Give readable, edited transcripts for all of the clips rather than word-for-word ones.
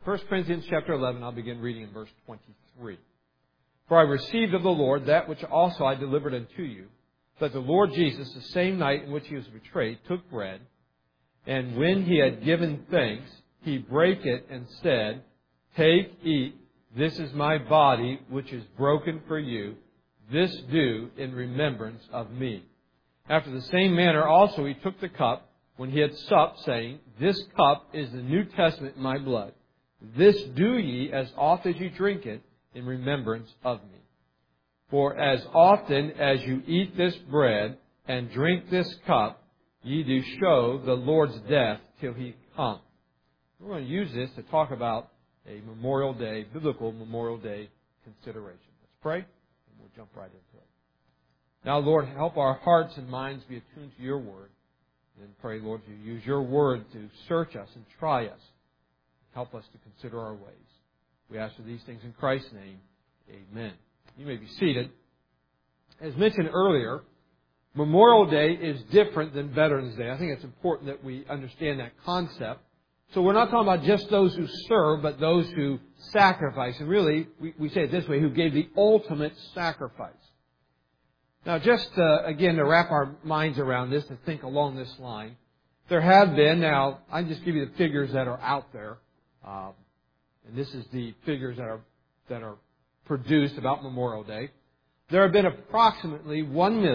1 Corinthians chapter 11, I'll begin reading in verse 23. For I received of the Lord that which also I delivered unto you, that the Lord Jesus, the same night in which He was betrayed, took bread, and when He had given thanks, He brake it and said, Take, eat, this is my body, which is broken for you. This do in remembrance of me. After the same manner also He took the cup, when He had supped, saying, This cup is the New Testament in my blood. This do ye as oft as you drink it in remembrance of me. For as often as you eat this bread and drink this cup, ye do show the Lord's death till He come. We're going to use this to talk about a Memorial Day, biblical Memorial Day consideration. Let's pray, and we'll jump right into it. Now, Lord, help our hearts and minds be attuned to Your Word. And pray, Lord, you use Your Word to search us and try us. Help us to consider our ways. We ask for these things in Christ's name. Amen. You may be seated. As mentioned earlier, Memorial Day is different than Veterans Day. I think it's important that we understand that concept. So we're not talking about just those who serve, but those who sacrifice. And really, we say it this way, who gave the ultimate sacrifice. Now, just again, to wrap our minds around this and think along this line, there have been, now, I'll just give you the figures that are out there. And this is the figures that are produced about Memorial Day. There have been approximately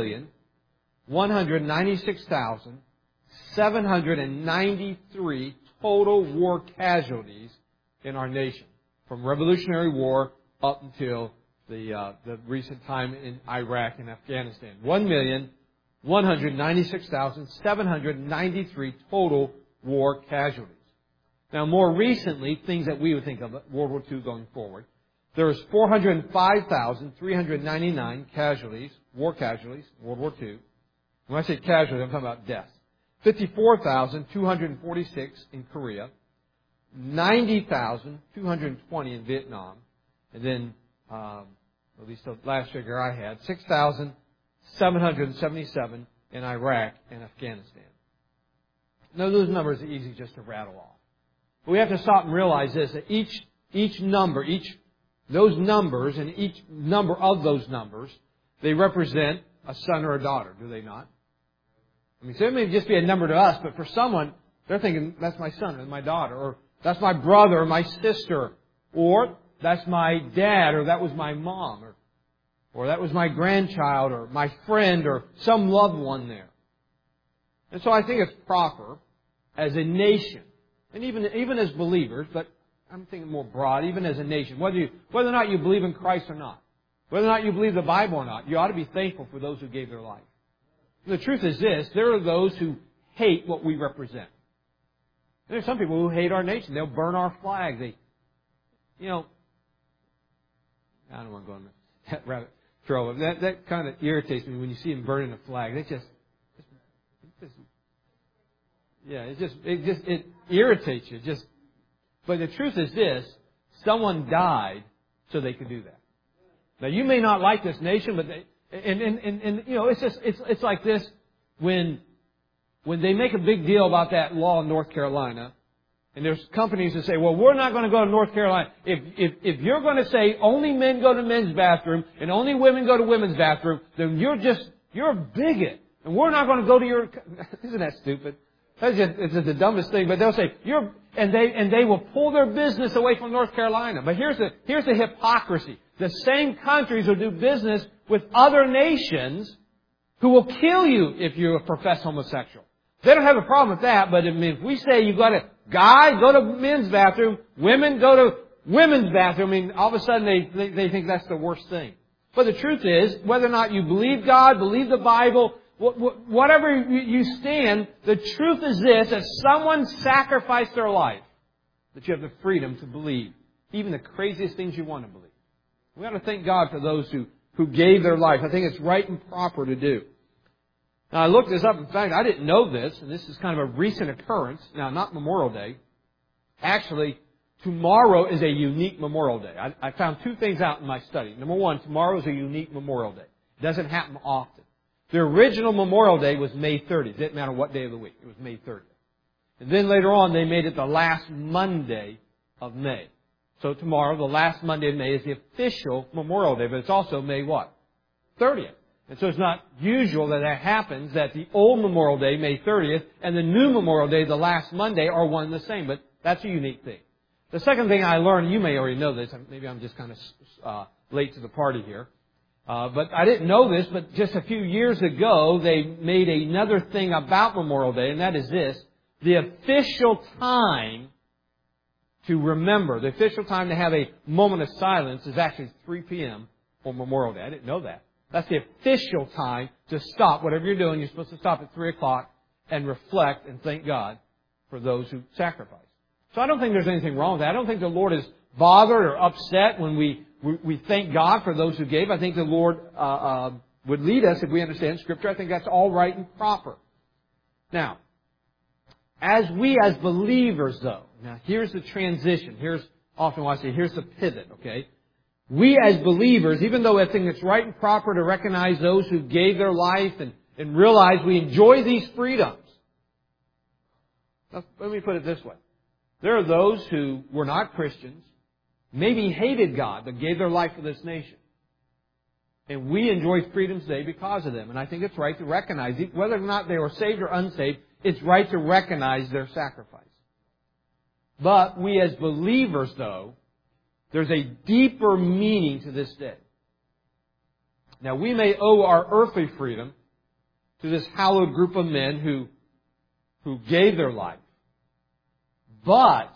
1,196,793 total war casualties in our nation, from Revolutionary War up until the recent time in Iraq and Afghanistan. 1,196,793 total war casualties. Now, more recently, things that we would think of, World War II going forward, there was 405,399 casualties, World War II. When I say casualties, I'm talking about deaths. 54,246 in Korea, 90,220 in Vietnam, and then, at least the last figure I had, 6,777 in Iraq and Afghanistan. Now, those numbers are easy just to rattle off. But we have to stop and realize this, that each number, those numbers and each number of those numbers, they represent a son or a daughter, do they not? I mean, so it may just be a number to us, but for someone, they're thinking, that's my son or my daughter, or that's my brother or my sister, or that's my dad, or that was my mom, or that was my grandchild, or my friend, or some loved one there. And so I think it's proper as a nation, and even as believers, but I'm thinking more broad, even as a nation, whether or not you believe in Christ or not, whether or not you believe the Bible or not, you ought to be thankful for those who gave their life. And the truth is this, there are those who hate what we represent. There are some people who hate our nation. They'll burn our flag. I don't want to go on that rabbit trail. That kind of irritates me when you see them burning a flag. It irritates you. But the truth is this, someone died so they could do that. Now, you may not like this nation, but it's like this when they make a big deal about that law in North Carolina, and there's companies that say, well, we're not going to go to North Carolina. If you're going to say only men go to men's bathroom and only women go to women's bathroom, then you're a bigot. And we're not going to go to your... Isn't that stupid? It's just the dumbest thing. But they'll say, and they will pull their business away from North Carolina. But here's the hypocrisy. The same countries will do business with other nations who will kill you if you profess homosexual. They don't have a problem with that, but if we say you've got guys go to men's bathroom, women go to women's bathroom, all of a sudden they think that's the worst thing. But the truth is, whether or not you believe God, believe the Bible, whatever you stand, the truth is this, that someone sacrificed their life, that you have the freedom to believe even the craziest things you want to believe. We ought to thank God for those who gave their life. I think it's right and proper to do. Now, I looked this up. In fact, I didn't know this, and this is kind of a recent occurrence. Now, not Memorial Day. Actually, tomorrow is a unique Memorial Day. I found two things out in my study. Number one, tomorrow is a unique Memorial Day. It doesn't happen often. The original Memorial Day was May 30th. It didn't matter what day of the week. It was May 30th. And then later on, they made it the last Monday of May. So tomorrow, the last Monday of May, is the official Memorial Day, but it's also May what? 30th. And so it's not usual that happens, that the old Memorial Day, May 30th, and the new Memorial Day, the last Monday, are one and the same. But that's a unique thing. The second thing I learned, you may already know this, maybe I'm just kind of late to the party here, but I didn't know this, but just a few years ago, they made another thing about Memorial Day, and that is this: the official time to remember, the official time to have a moment of silence is actually 3 p.m. on Memorial Day. I didn't know that. That's the official time to stop. Whatever you're doing, you're supposed to stop at 3 o'clock and reflect and thank God for those who sacrifice. So I don't think there's anything wrong with that. I don't think the Lord is bothered or upset when we thank God for those who gave. I think the Lord would lead us if we understand Scripture. I think that's all right and proper. Now, as believers, though, now here's the transition. Here's often what I say, here's the pivot, okay? We as believers, even though I think it's right and proper to recognize those who gave their life and realize we enjoy these freedoms. Now, let me put it this way. There are those who were not Christians, maybe hated God, but gave their life for this nation. And we enjoy freedom today because of them. And I think it's right to recognize it. Whether or not they were saved or unsaved, it's right to recognize their sacrifice. But we as believers, though, there's a deeper meaning to this day. Now, we may owe our earthly freedom to this hallowed group of men who gave their life. But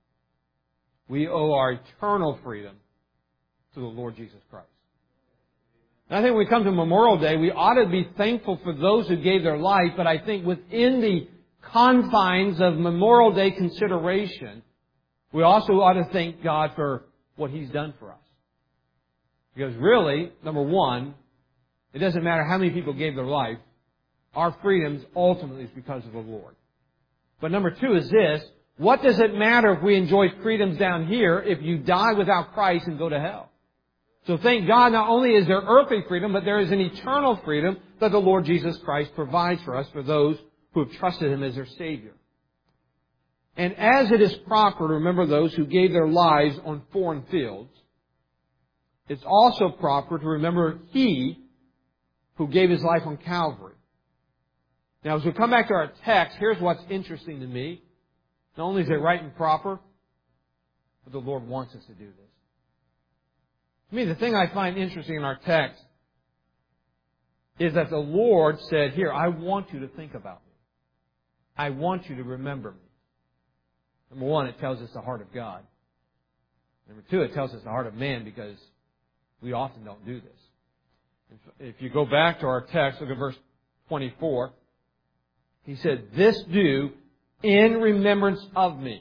we owe our eternal freedom to the Lord Jesus Christ. And I think when we come to Memorial Day, we ought to be thankful for those who gave their life, but I think within the confines of Memorial Day consideration, we also ought to thank God for what He's done for us. Because really, number one, it doesn't matter how many people gave their life, our freedoms ultimately is because of the Lord. But number two is this: what does it matter if we enjoy freedoms down here if you die without Christ and go to hell? So thank God, not only is there earthly freedom, but there is an eternal freedom that the Lord Jesus Christ provides for us, for those who have trusted Him as their Savior. And as it is proper to remember those who gave their lives on foreign fields, it's also proper to remember He who gave His life on Calvary. Now, as we come back to our text, here's what's interesting to me. Not only is it right and proper, but the Lord wants us to do this. To me, the thing I find interesting in our text is that the Lord said, here, I want you to think about me. I want you to remember me. Number one, it tells us the heart of God. Number two, it tells us the heart of man, because we often don't do this. If you go back to our text, look at verse 24. He said, this do in remembrance of me.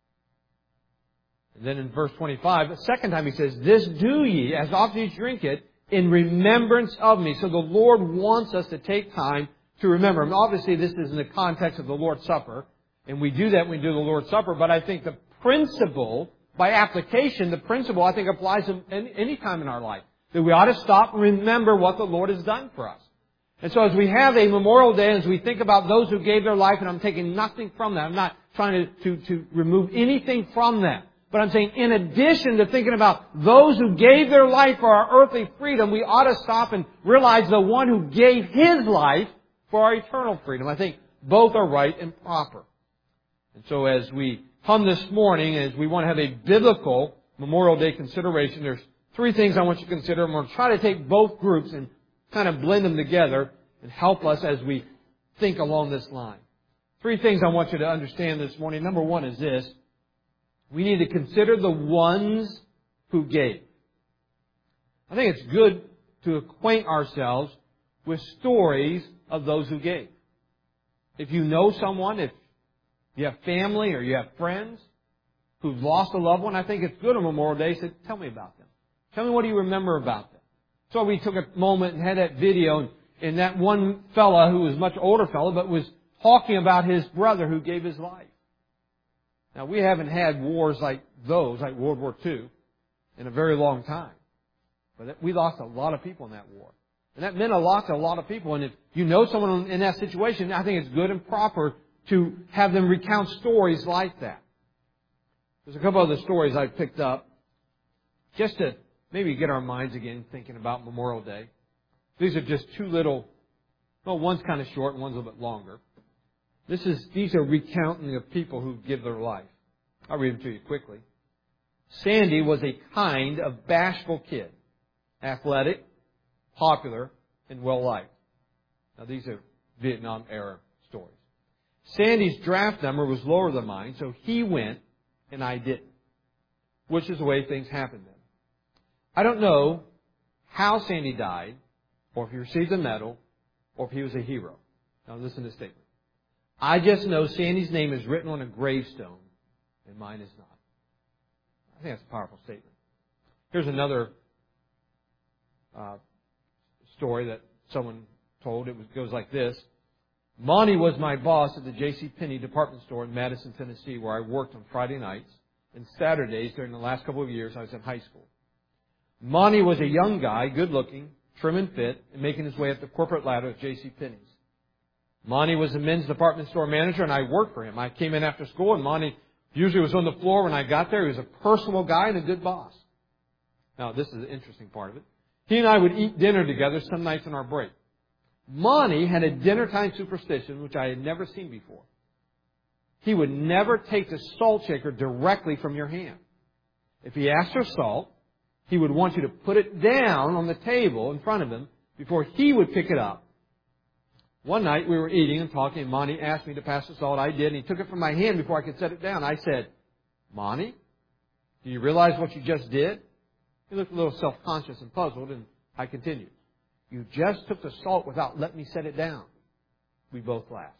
And then in verse 25, the second time he says, this do ye, as often as you drink it, in remembrance of me. So the Lord wants us to take time to remember Him. Obviously, this is in the context of the Lord's Supper. And we do that when we do the Lord's Supper. But I think the principle, by application, the principle I think applies any time in our life. That we ought to stop and remember what the Lord has done for us. And so as we have a Memorial Day, as we think about those who gave their life, and I'm taking nothing from that. I'm not trying to remove anything from that. But I'm saying, in addition to thinking about those who gave their life for our earthly freedom, we ought to stop and realize the one who gave His life for our eternal freedom. I think both are right and proper. And so as we come this morning, as we want to have a biblical Memorial Day consideration, there's three things I want you to consider. I'm going to try to take both groups and kind of blend them together and help us as we think along this line. Three things I want you to understand this morning. Number one is this: we need to consider the ones who gave. I think it's good to acquaint ourselves with stories of those who gave. If you know someone, if you have family or you have friends who've lost a loved one, I think it's good on Memorial Day to say, tell me about them. Tell me, what do you remember about them? So we took a moment and had that video, and that one fella who was a much older fella, but was talking about his brother who gave his life. Now, we haven't had wars like those, like World War II, in a very long time. But we lost a lot of people in that war. And that meant a lot to a lot of people. And if you know someone in that situation, I think it's good and proper to have them recount stories like that. There's a couple other stories I picked up just to maybe get our minds again thinking about Memorial Day. These are just two little, well, one's kind of short and one's a little bit longer. These are recounting of people who give their life. I'll read them to you quickly. Sandy was a kind of bashful kid, athletic, popular, and well-liked. Now, these are Vietnam-era stories. Sandy's draft number was lower than mine, so he went and I didn't, which is the way things happened then. I don't know how Sandy died, or if he received a medal, or if he was a hero. Now, listen to this statement. I just know Sandy's name is written on a gravestone, and mine is not. I think that's a powerful statement. Here's another story that someone told. It goes like this. Monty was my boss at the J.C. department store in Madison, Tennessee, where I worked on Friday nights and Saturdays during the last couple of years I was in high school. Monty was a young guy, good-looking, trim and fit, and making his way up the corporate ladder at J.C. Penney's. Monty was the men's department store manager, and I worked for him. I came in after school, and Monty usually was on the floor when I got there. He was a personal guy and a good boss. Now, this is the interesting part of it. He and I would eat dinner together some nights on our break. Monty had a dinner-time superstition which I had never seen before. He would never take the salt shaker directly from your hand. If he asked for salt, he would want you to put it down on the table in front of him before he would pick it up. One night we were eating and talking, and Monty asked me to pass the salt. I did, and he took it from my hand before I could set it down. I said, Monty, do you realize what you just did? He looked a little self-conscious and puzzled, and I continued. You just took the salt without letting me set it down. We both laughed.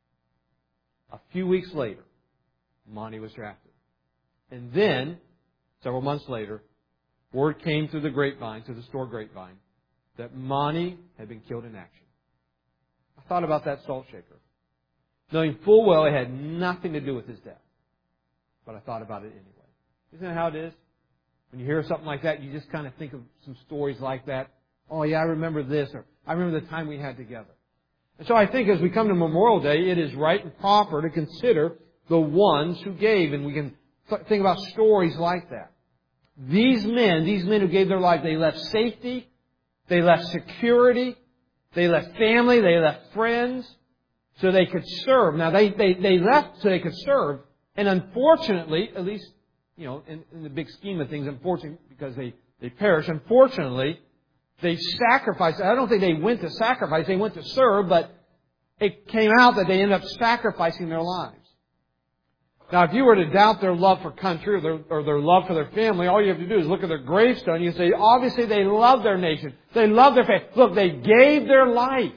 A few weeks later, Monty was drafted. And then, several months later, word came through the store grapevine, that Monty had been killed in action. I thought about that salt shaker, knowing full well it had nothing to do with his death. But I thought about it anyway. Isn't that how it is? When you hear something like that, you just kind of think of some stories like that. Oh, yeah, I remember this, or I remember the time we had together. And so I think as we come to Memorial Day, it is right and proper to consider the ones who gave, and we can think about stories like that. These men who gave their life, they left safety, they left security, they left family, they left friends, so they could serve. Now, they left so they could serve, and unfortunately, at least, in the big scheme of things, unfortunately, because they perished, unfortunately, they sacrificed. I don't think they went to sacrifice, they went to serve, but it came out that they ended up sacrificing their lives. Now, if you were to doubt their love for country or their love for their family, all you have to do is look at their gravestone and you say, obviously they love their nation. They love their family. Look, they gave their life.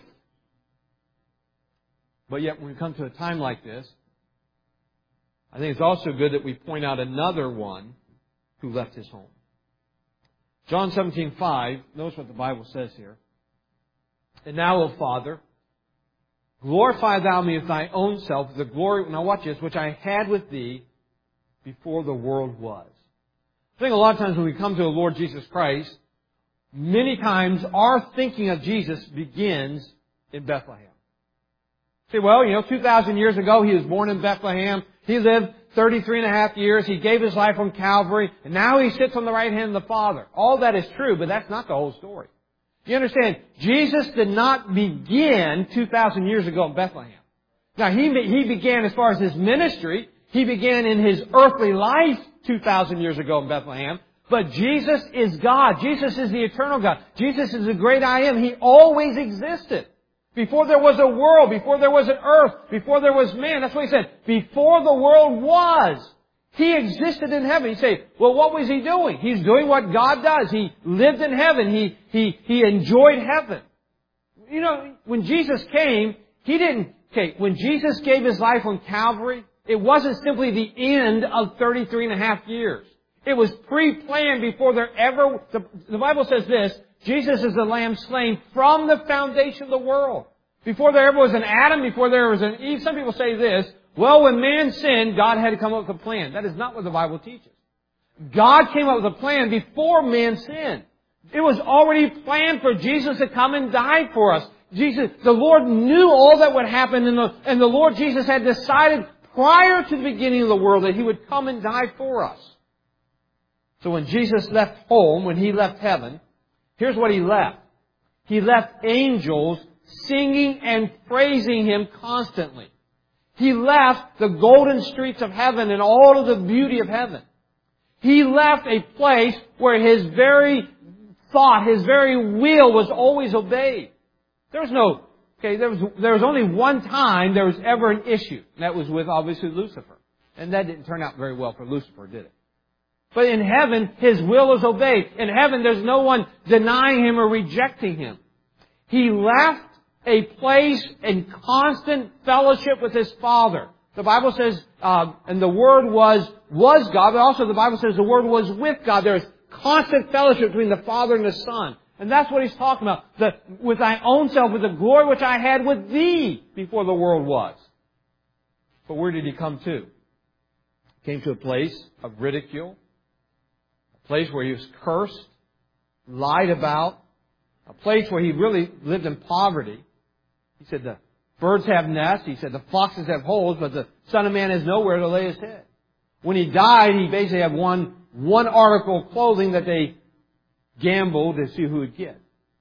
But yet, when we come to a time like this, I think it's also good that we point out another one who left his home. John 17:5, notice what the Bible says here. And now, O Father, glorify Thou me with Thy own self, the glory, now watch this, which I had with Thee before the world was. I think a lot of times when we come to the Lord Jesus Christ, many times our thinking of Jesus begins in Bethlehem. Say, well, 2,000 years ago He was born in Bethlehem. He lived 33 and a half years. He gave His life on Calvary. And now He sits on the right hand of the Father. All that is true, but that's not the whole story. You understand, Jesus did not begin 2,000 years ago in Bethlehem. Now, He began as far as His ministry. He began in His earthly life 2,000 years ago in Bethlehem. But Jesus is God. Jesus is the eternal God. Jesus is the great I Am. He always existed. Before there was a world, before there was an earth, before there was man. That's what He said. Before the world was, He existed in heaven. You say, well, what was He doing? He's doing what God does. He lived in heaven. He enjoyed heaven. When Jesus came, when Jesus gave His life on Calvary, it wasn't simply the end of 33 and a half years. It was pre-planned before the Bible says this, Jesus is the Lamb slain from the foundation of the world. Before there ever was an Adam, before there was an Eve, some people say this, well, when man sinned, God had to come up with a plan. That is not what the Bible teaches. God came up with a plan before man sinned. It was already planned for Jesus to come and die for us. The Lord knew all that would happen, and the Lord Jesus had decided prior to the beginning of the world that He would come and die for us. So when Jesus left home, when He left heaven, here's what He left. He left angels singing and praising Him constantly. He left the golden streets of heaven and all of the beauty of heaven. He left a place where His very thought, His very will was always obeyed. There was only one time there was ever an issue. And that was with, obviously, Lucifer. And that didn't turn out very well for Lucifer, did it? But in heaven, His will is obeyed. In heaven, there's no one denying Him or rejecting Him. He left a place in constant fellowship with His Father. The Bible says, and the Word was God, but also the Bible says the Word was with God. There is constant fellowship between the Father and the Son. And that's what He's talking about. With Thy own self, with the glory which I had with Thee before the world was. But where did He come to? He came to a place of ridicule. A place where He was cursed, lied about. A place where He really lived in poverty. He said the birds have nests. He said the foxes have holes, but the Son of Man has nowhere to lay His head. When He died, He basically had one article of clothing that they gambled to see who would get.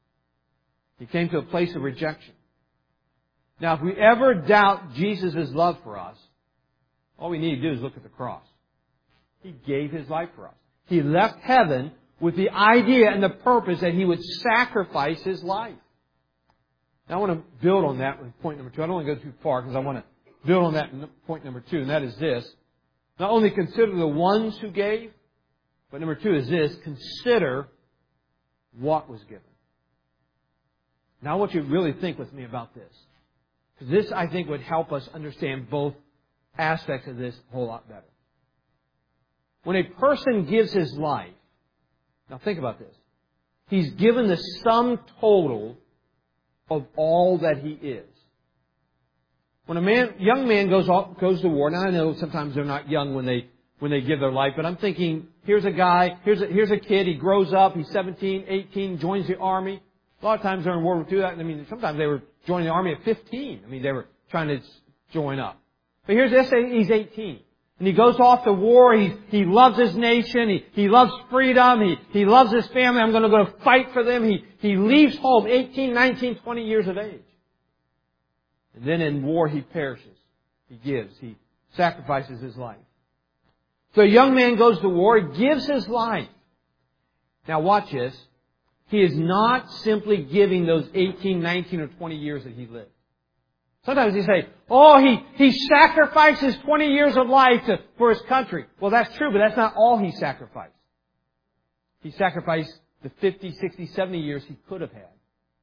He came to a place of rejection. Now, if we ever doubt Jesus' love for us, all we need to do is look at the cross. He gave His life for us. He left heaven with the idea and the purpose that He would sacrifice His life. Now, I want to build on that with point number 2. I don't want to go too far because I want to build on that in point number 2, and that is this. Not only consider the ones who gave, but number 2 is this. Consider what was given. Now, I want you to really think with me about this. Because this, I think, would help us understand both aspects of this a whole lot better. When a person gives his life, now think about this. He's given the sum total of all that he is. When young man goes to war, now I know sometimes they're not young when they give their life, but I'm thinking, here's a guy, here's a kid, he grows up, he's 17, 18, joins the army. A lot of times during World War II, sometimes they were joining the army at 15. They were trying to join up. But let's say he's 18. And he goes off to war. He loves his nation. He loves freedom. He loves his family. I'm going to go to fight for them. He leaves home 18, 19, 20 years of age. And then in war he perishes. He gives. He sacrifices his life. So a young man goes to war. He gives his life. Now watch this. He is not simply giving those 18, 19, or 20 years that he lived. Sometimes you say, he sacrifices 20 years of life for his country. Well, that's true, but that's not all he sacrificed. He sacrificed the 50, 60, 70 years he could have had.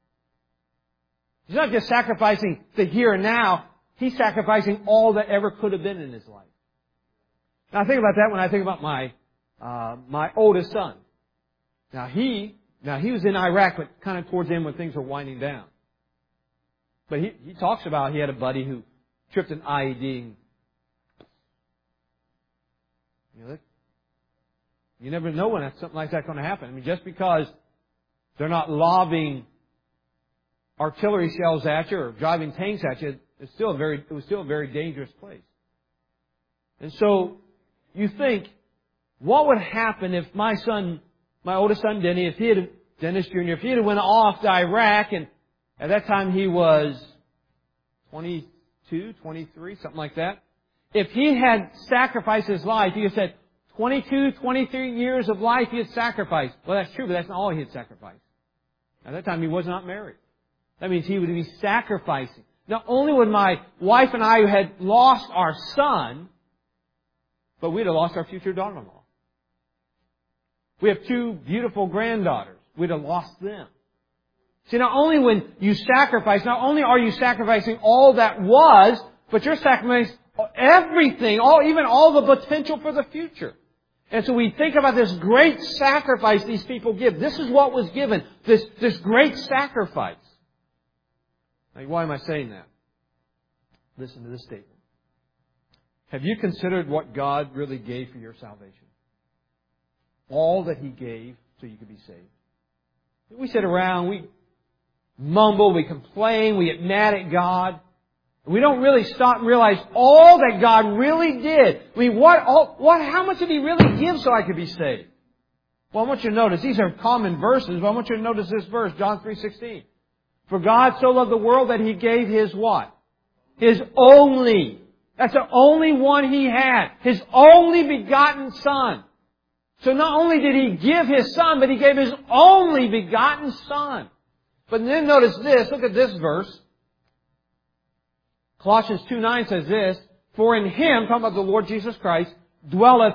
He's not just sacrificing the here and now. He's sacrificing all that ever could have been in his life. Now, I think about that when I think about my oldest son. Now, he was in Iraq, but kind of towards the end when things were winding down. But he talks about he had a buddy who tripped an IED. You never know when something like that's going to happen. Just because they're not lobbing artillery shells at you or driving tanks at you, it was still a very dangerous place. And so you think, what would happen if my oldest son Dennis Jr., if he had went off to Iraq, and at that time he was 22, 23, something like that. If he had sacrificed his life, he had said 22, 23 years of life he had sacrificed. Well, that's true, but that's not all he had sacrificed. At that time he was not married. That means he would be sacrificing. Not only would my wife and I had lost our son, but we'd have lost our future daughter-in-law. We have 2 beautiful granddaughters. We'd have lost them. See, not only when you sacrifice, not only are you sacrificing all that was, but you're sacrificing everything, even all the potential for the future. And so we think about this great sacrifice these people give. This is what was given, this great sacrifice. Now, why am I saying that? Listen to this statement. Have you considered what God really gave for your salvation? All that He gave so you could be saved. We sit around, we mumble, we complain, we get mad at God. We don't really stop and realize all that God really did. I mean, how much did He really give so I could be saved? Well, I want you to notice, these are common verses, but I want you to notice this verse, John 3:16. For God so loved the world that He gave His what? His only. That's the only one He had. His only begotten Son. So not only did He give His Son, but He gave His only begotten Son. But then notice this, look at this verse. Colossians 2:9 says this, for in Him, talking about the Lord Jesus Christ, dwelleth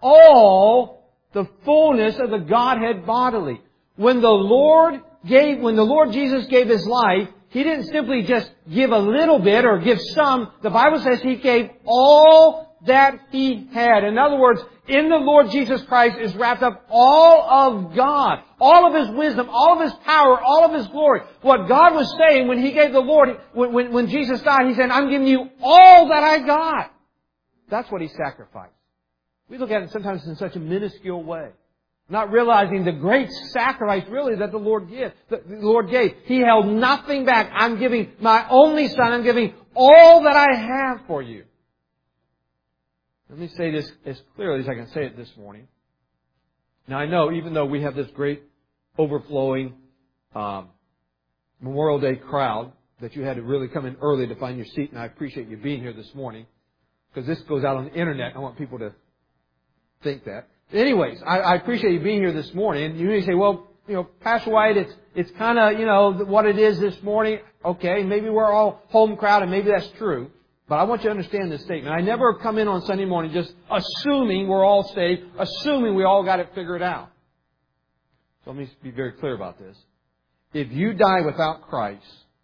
all the fullness of the Godhead bodily. When the Lord Jesus gave His life, He didn't simply just give a little bit or give some. The Bible says He gave all that He had. In other words, in the Lord Jesus Christ is wrapped up all of God, all of His wisdom, all of His power, all of His glory. What God was saying when He gave the Lord, when Jesus died, He said, I'm giving you all that I got. That's what He sacrificed. We look at it sometimes in such a minuscule way, not realizing the great sacrifice really that the Lord gave. He held nothing back. I'm giving my only Son, I'm giving all that I have for you. Let me say this as clearly as I can say it this morning. Now I know, even though we have this great overflowing Memorial Day crowd, that you had to really come in early to find your seat, and I appreciate you being here this morning, because this goes out on the internet. I want people to think that. Anyways, I appreciate you being here this morning. And you may say, well, Pastor White, it's kind of, what it is this morning. Okay, maybe we're all home crowd, and maybe that's true. But I want you to understand this statement. I never come in on Sunday morning just assuming we're all saved, assuming we all got it figured out. So let me be very clear about this. If you die without Christ,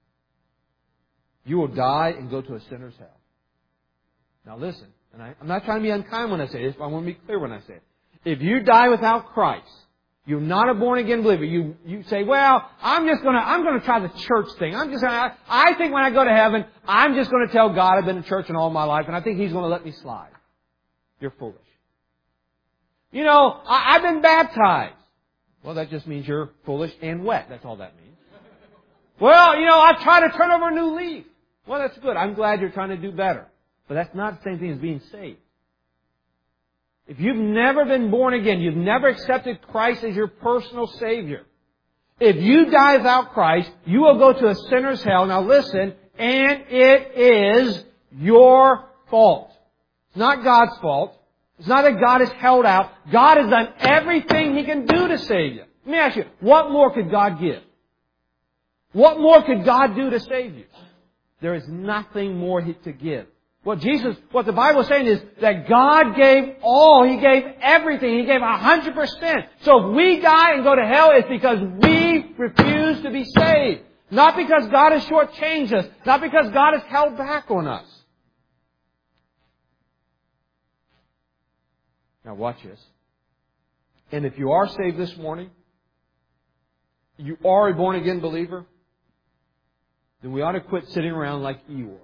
you will die and go to a sinner's hell. Now listen, and I'm not trying to be unkind when I say this, but I want to be clear when I say it. If you die without Christ, you're not a born-again believer. You say, well, I'm going to try the church thing. I think when I go to heaven, I'm just going to tell God I've been in church in all my life, and I think He's going to let me slide. You're foolish. I've been baptized. Well, that just means you're foolish and wet. That's all that means. Well, I've tried to turn over a new leaf. Well, that's good. I'm glad you're trying to do better. But that's not the same thing as being saved. If you've never been born again, you've never accepted Christ as your personal Savior, if you die without Christ, you will go to a sinner's hell. Now listen, and it is your fault. It's not God's fault. It's not that God is held out. God has done everything He can do to save you. Let me ask you, what more could God give? What more could God do to save you? There is nothing more to give. What the Bible is saying is that God gave all. He gave everything. He gave 100%. So if we die and go to hell, it's because we refuse to be saved. Not because God has shortchanged us. Not because God has held back on us. Now watch this. And if you are saved this morning, you are a born-again believer, then we ought to quit sitting around like Eeyore.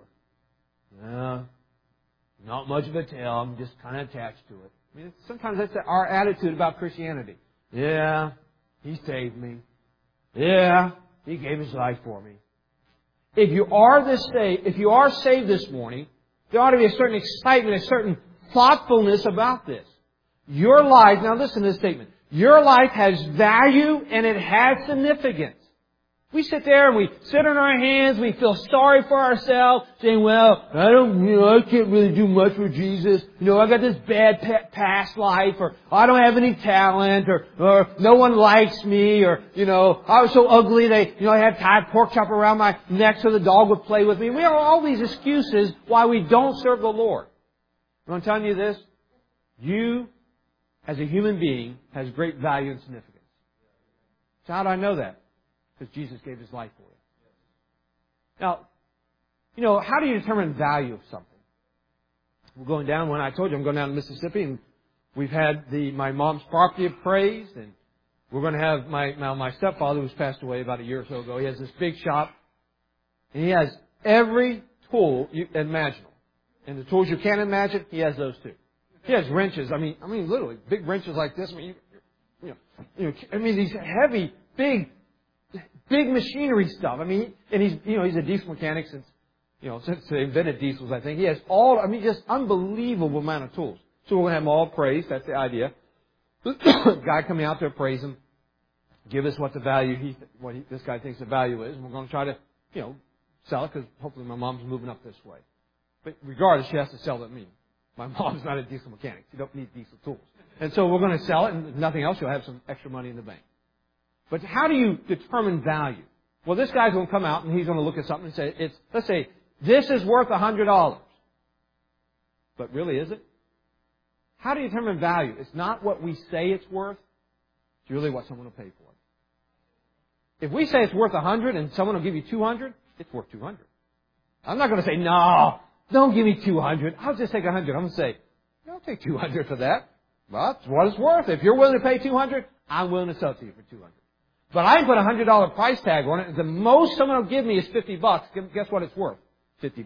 Not much of a tale. I'm just kind of attached to it. I mean, sometimes that's our attitude about Christianity. Yeah, He saved me. Yeah, He gave His life for me. If you are saved this morning, there ought to be a certain excitement, a certain thoughtfulness about this. Your life, now listen to this statement. Your life has value and it has significance. We sit there and we sit on our hands, we feel sorry for ourselves, saying, well, I can't really do much for Jesus. I got this bad past life, or I don't have any talent, or no one likes me, or, I was so ugly I had tied pork chop around my neck so the dog would play with me. We have all these excuses why we don't serve the Lord. I'm telling you this, you, as a human being, has great value and significance. So how do I know that? Because Jesus gave His life for you. Now, how do you determine value of something? We're going down, when I told you I'm going down to Mississippi, and we've had my mom's property appraised, and we're going to have my stepfather, who's passed away about a year or so ago. He has this big shop, and he has every tool imaginable. And the tools you can't imagine, he has those too. He has wrenches. I mean, literally, big wrenches like this. These heavy, big machinery stuff. And he's a decent mechanic since since they invented diesels, I think. He has just unbelievable amount of tools. So we're going to have them all praised. That's the idea. Guy coming out to appraise him, give us what the value this guy thinks the value is, and we're going to try to, sell it because hopefully my mom's moving up this way. But regardless, she has to sell it to me. My mom's not a diesel mechanic. She don't need diesel tools. And so we're going to sell it, and if nothing else, you'll have some extra money in the bank. But how do you determine value? Well, this guy's going to come out and he's going to look at something and say, let's say, this is worth $100. But really, is it? How do you determine value? It's not what we say it's worth. It's really what someone will pay for it. If we say it's worth 100 and someone will give you 200, it's worth 200. I'm not going to say, no, don't give me 200. I'll just take 100. I'm going to say, I'll take 200 for that. Well, that's what it's worth. If you're willing to pay 200, I'm willing to sell it to you for 200. But I can put a $100 price tag on it. The most someone will give me is $50. Guess what it's worth? $50.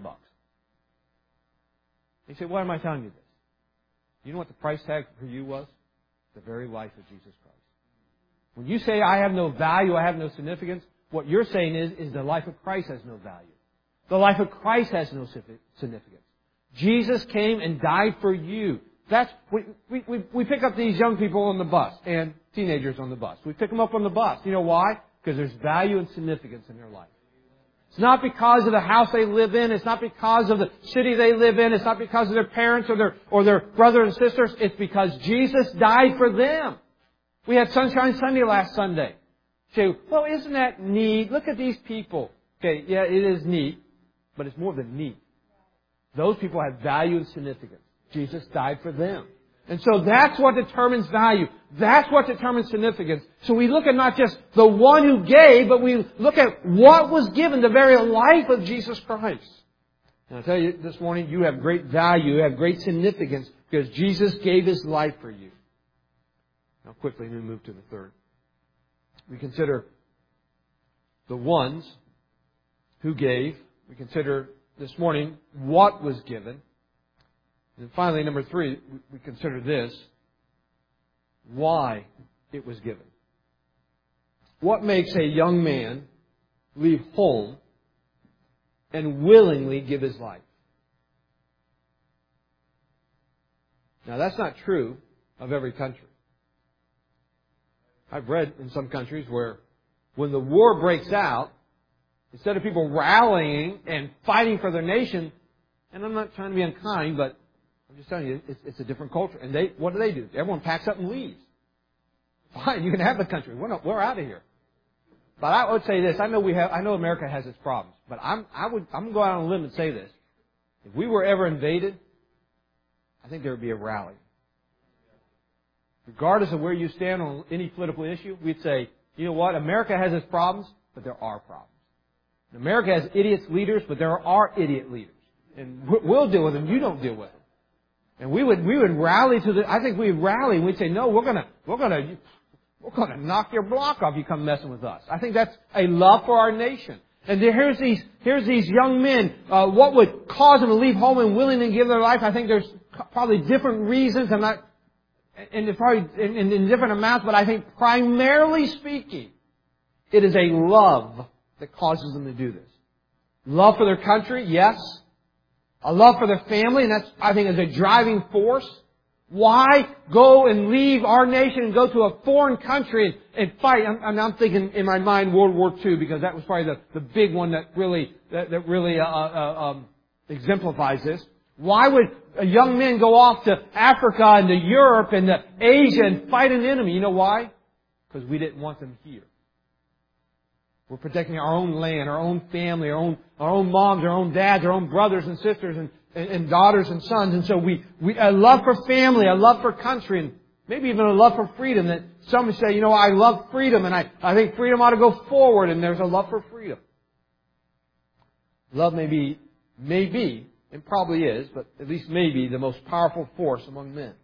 You say, why am I telling you this? You know what the price tag for you was? The very life of Jesus Christ. When you say, I have no value, I have no significance, what you're saying is the life of Christ has no value. The life of Christ has no significance. Jesus came and died for you. We pick up these young people on the bus and teenagers on the bus. We pick them up on the bus. You know why? Because there's value and significance in their life. It's not because of the house they live in. It's not because of the city they live in. It's not because of their parents or their brothers and sisters. It's because Jesus died for them. We had Sunshine Sunday last Sunday. Say, well, isn't that neat? Look at these people. Okay, yeah, it is neat, but it's more than neat. Those people have value and significance. Jesus died for them. And so that's what determines value. That's what determines significance. So we look at not just the one who gave, but we look at what was given, the very life of Jesus Christ. And I'll tell you this morning, you have great value, you have great significance because Jesus gave His life for you. Now quickly, we move to the third. We consider the ones who gave. We consider this morning what was given. And finally, number 3, we consider this, why it was given. What makes a young man leave home and willingly give his life? Now, that's not true of every country. I've read in some countries where when the war breaks out, instead of people rallying and fighting for their nation, and I'm not trying to be unkind, but I'm just telling you, it's a different culture. And what do? Everyone packs up and leaves. Fine, you can have the country. We're out of here. But I would say this. I know America has its problems. But I'm going to go out on a limb and say this. If we were ever invaded, I think there would be a rally. Regardless of where you stand on any political issue, we'd say, you know what? America has its problems, but there are problems. America has idiots leaders, but there are idiot leaders. And we'll deal with them. You don't deal with them. And we would rally I think we'd rally and we'd say, no, we're gonna knock your block off. You come messing with us. I think that's a love for our nation. And here's these young men. What would cause them to leave home and willing to give their life? I think there's probably different reasons. And probably in different amounts, but I think primarily speaking, it is a love that causes them to do this. Love for their country, yes. A love for their family, and that's, I think, is a driving force. Why go and leave our nation and go to a foreign country and fight? I'm thinking in my mind World War II, because that was probably the big one that really exemplifies this. Why would a young men go off to Africa and to Europe and to Asia and fight an enemy? You know why? Because we didn't want them here. We're protecting our own land, our own family, our own moms, our own dads, our own brothers and sisters and daughters and sons. And so a love for family, a love for country, and maybe even a love for freedom. That some say, I love freedom, and I think freedom ought to go forward, and there's a love for freedom. Love may be, and probably is, but at least maybe the most powerful force among men.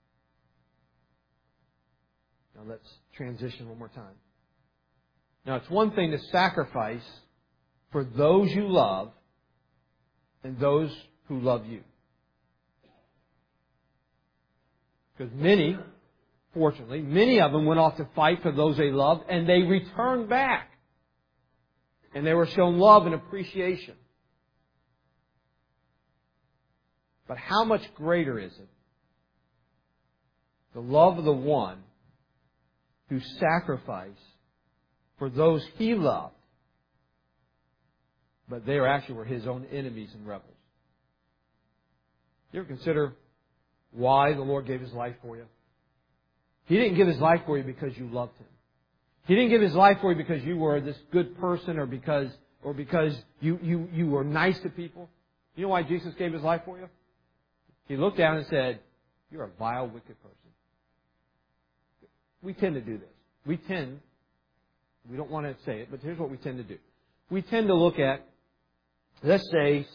Now let's transition one more time. Now, it's one thing to sacrifice for those you love and those who love you. Because fortunately, many of them went off to fight for those they loved, and they returned back. And they were shown love and appreciation. But how much greater is it? The love of the one who sacrificed for those He loved, but they actually were His own enemies and rebels. You ever consider why the Lord gave His life for you? He didn't give His life for you because you loved Him. He didn't give His life for you because you were this good person or because you were nice to people. You know why Jesus gave His life for you? He looked down and said, "You're a vile, wicked person." We tend to do this. We don't want to say it, but here's what we tend to do. We tend to look at, let's say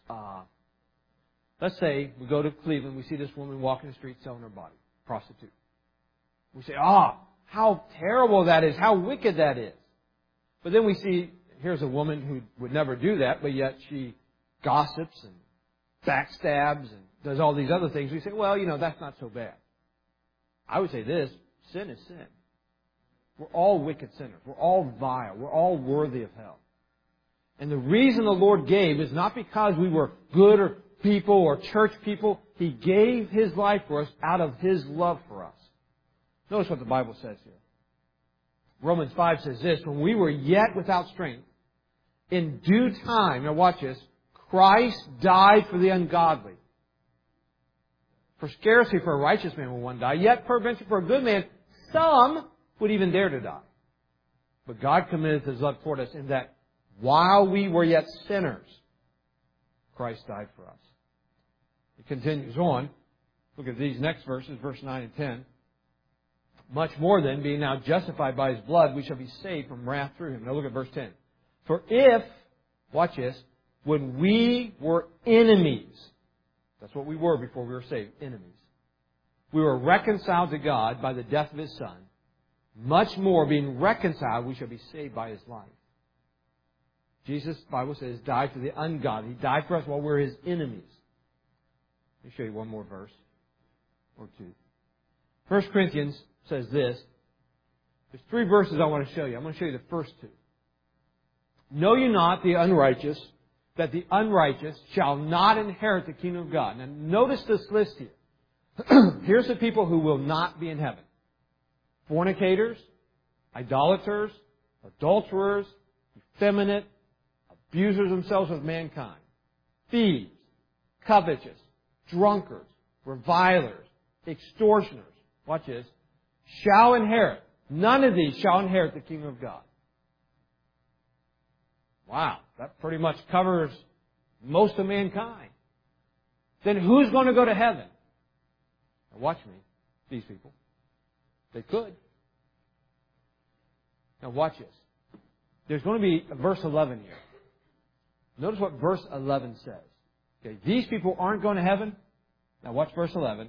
we go to Cleveland, we see this woman walking the street selling her body, prostitute. We say, how terrible that is, how wicked that is. But then we see, here's a woman who would never do that, but yet she gossips and backstabs and does all these other things. We say, well, that's not so bad. I would say this, sin is sin. We're all wicked sinners. We're all vile. We're all worthy of hell. And the reason the Lord gave is not because we were good or people or church people. He gave His life for us out of His love for us. Notice what the Bible says here. Romans 5 says this, when we were yet without strength, in due time, now watch this, Christ died for the ungodly. For scarcely for a righteous man will one die, yet peradventure for a good man, some would even dare to die. But God commendeth His love toward us in that while we were yet sinners, Christ died for us. It continues on. Look at these next verses, verse 9 and 10. Much more then, being now justified by His blood, we shall be saved from wrath through Him. Now look at verse 10. For if, watch this, when we were enemies, that's what we were before we were saved, enemies. We were reconciled to God by the death of His Son. Much more, being reconciled, we shall be saved by His life. Jesus, the Bible says, died for the ungodly. He died for us while we were His enemies. Let me show you one more verse or two. 1 Corinthians says this. There's 3 verses I want to show you. I'm going to show you the first 2. Know you not the unrighteous, that the unrighteous shall not inherit the kingdom of God. Now notice this list here. Here's the people who will not be in heaven. Fornicators, idolaters, adulterers, effeminate, abusers themselves with mankind, thieves, covetous, drunkards, revilers, extortioners. Watch this. Shall inherit. None of these shall inherit the kingdom of God. Wow, that pretty much covers most of mankind. Then who's going to go to heaven? Now watch me, these people. They could. Now watch this. There's going to be verse 11 here. Notice what verse 11 says. Okay, these people aren't going to heaven. Now watch verse 11.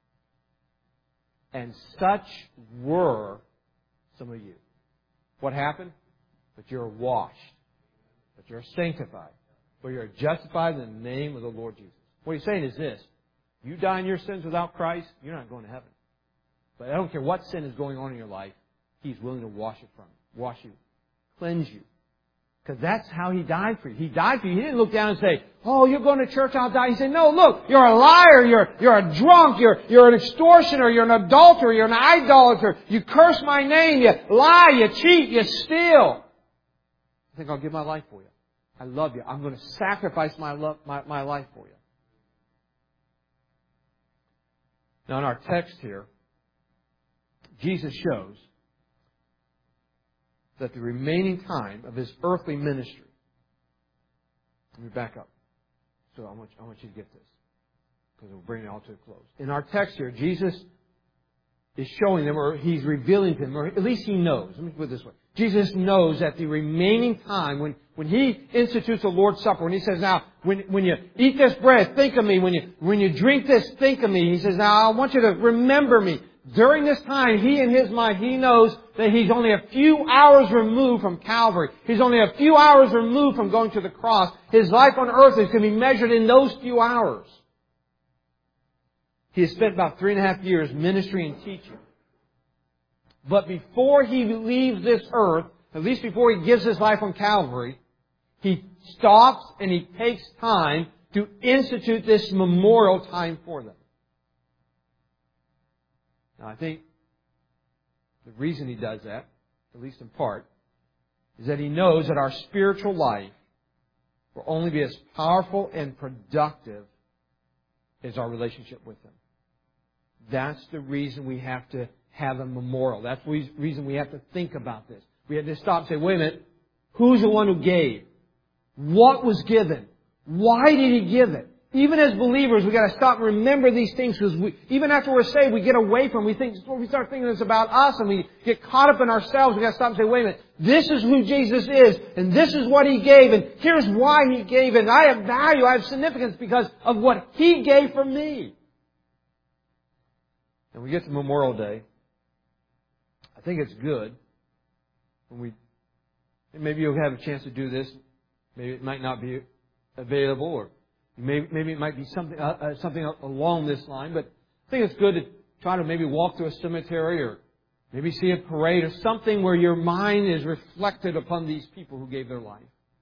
And such were some of you. What happened? But you're washed. But you're sanctified. But you're justified in the name of the Lord Jesus. What he's saying is this. You die in your sins without Christ, you're not going to heaven. But I don't care what sin is going on in your life, He's willing to wash it from you. Wash you. Cleanse you. Because that's how He died for you. He died for you. He didn't look down and say, "Oh, you're going to church, I'll die." He said, "No, look, you're a liar, you're a drunk, you're an extortioner, you're an adulterer, you're an idolater. You curse my name, you lie, you cheat, you steal. I think I'll give my life for you. I love you. I'm going to sacrifice my life for you." Now in our text here, Jesus shows that the remaining time of His earthly ministry. Let me back up. So I want you to get this, because we'll bring it all to a close. In our text here, Jesus is showing them, or He's revealing to them, or at least He knows. Let me put it this way. Jesus knows that the remaining time, when He institutes the Lord's Supper, when He says, "Now, when you eat this bread, think of me. When you drink this, think of me." He says, "Now, I want you to remember me." During this time, He in His mind, He knows that He's only a few hours removed from Calvary. He's only a few hours removed from going to the cross. His life on earth is going to be measured in those few hours. He has spent about 3.5 years ministering and teaching. But before He leaves this earth, at least before He gives His life on Calvary, He stops and He takes time to institute this memorial time for them. Now, I think the reason He does that, at least in part, is that He knows that our spiritual life will only be as powerful and productive as our relationship with Him. That's the reason we have to have a memorial. That's the reason we have to think about this. We have to stop and say, wait a minute, who's the one who gave? What was given? Why did He give it? Even as believers, we've got to stop and remember these things, because even after we're saved, we get away from it. We start thinking it's about us, and we get caught up in ourselves. We've got to stop and say, wait a minute, this is who Jesus is, and this is what He gave, and here's why He gave it. And I have value, I have significance because of what He gave for me. And we get to Memorial Day. I think it's good when maybe you'll have a chance to do this. Maybe it might not be available, or maybe it might be something along this line. But I think it's good to try to maybe walk through a cemetery, or maybe see a parade, or something where your mind is reflected upon these people who gave their life.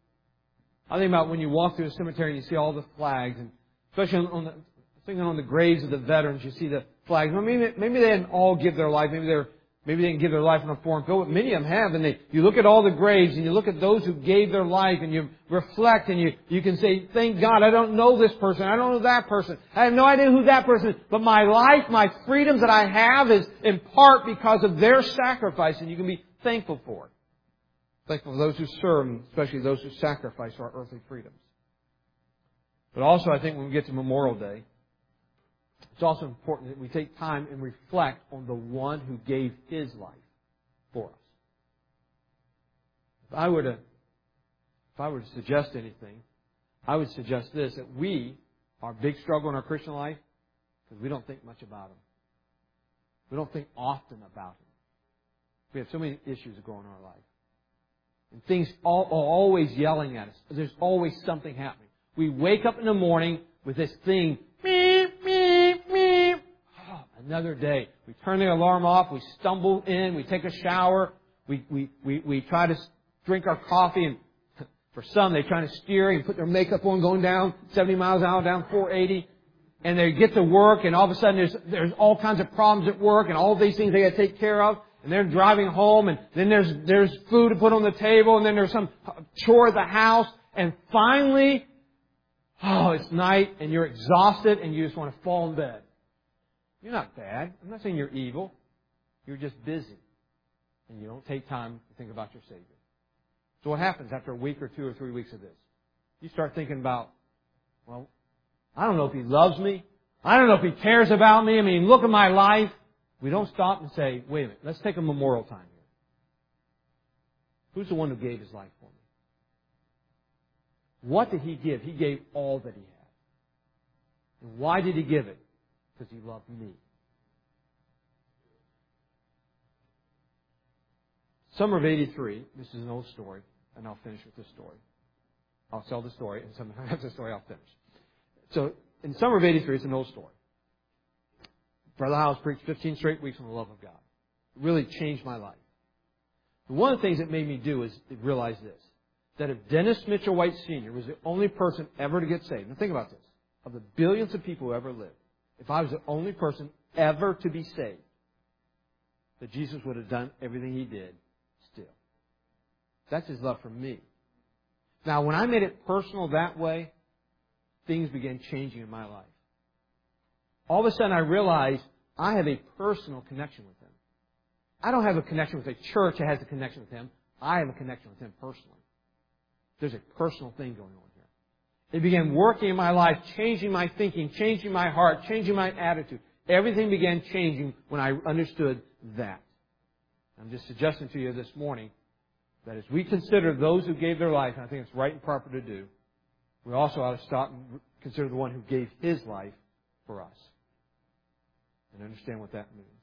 I think about when you walk through a cemetery and you see all the flags, and especially on the graves of the veterans, you see the flags. Well, maybe they didn't all give their life. Maybe they didn't give their life on a foreign field, but many of them have. And you look at all the graves, and you look at those who gave their life, and you reflect, and you can say, thank God, I don't know this person. I don't know that person. I have no idea who that person is. But my life, my freedoms that I have is in part because of their sacrifice, and you can be thankful for it. Thankful for those who serve, and especially those who sacrifice for our earthly freedoms. But also, I think when we get to Memorial Day, it's also important that we take time and reflect on the one who gave His life for us. If I were to suggest anything, I would suggest this, that our big struggle in our Christian life, because we don't think much about Him. We don't think often about Him. We have so many issues that go on in our life. And things are always yelling at us. There's always something happening. We wake up in the morning with this thing, meep, meep, meep. Oh, another day. We turn the alarm off. We stumble in. We take a shower. We try to drink our coffee. And for some, they try to steer and put their makeup on going down 70 miles an hour, down 480. And they get to work, and all of a sudden there's all kinds of problems at work, and all of these things they got to take care of. And they're driving home, and then there's food to put on the table, and then there's some chore at the house. And finally, it's night, and you're exhausted, and you just want to fall in bed. You're not bad. I'm not saying you're evil. You're just busy. And you don't take time to think about your Savior. So what happens after a week or 2 or 3 weeks of this? You start thinking about, well, I don't know if He loves me. I don't know if He cares about me. I mean, look at my life. We don't stop and say, wait a minute, let's take a memorial time here. Who's the one who gave His life for me? What did He give? He gave all that He had. And why did He give it? Because He loved me. Summer of '83, this is an old story, and I'll finish with this story. I'll tell the story, and sometime after the story I'll finish. So, in summer of '83, it's an old story. Brother Howes preached 15 straight weeks on the love of God. It really changed my life. And one of the things it made me do is realize this, that if Dennis Mitchell White Sr. was the only person ever to get saved, now think about this, of the billions of people who ever lived, if I was the only person ever to be saved, that Jesus would have done everything He did still. That's His love for me. Now, when I made it personal that way, things began changing in my life. All of a sudden, I realized I have a personal connection with Him. I don't have a connection with a church that has a connection with Him. I have a connection with Him personally. There's a personal thing going on here. It began working in my life, changing my thinking, changing my heart, changing my attitude. Everything began changing when I understood that. I'm just suggesting to you this morning that as we consider those who gave their life, and I think it's right and proper to do, we also ought to stop and consider the one who gave His life for us. And understand what that means.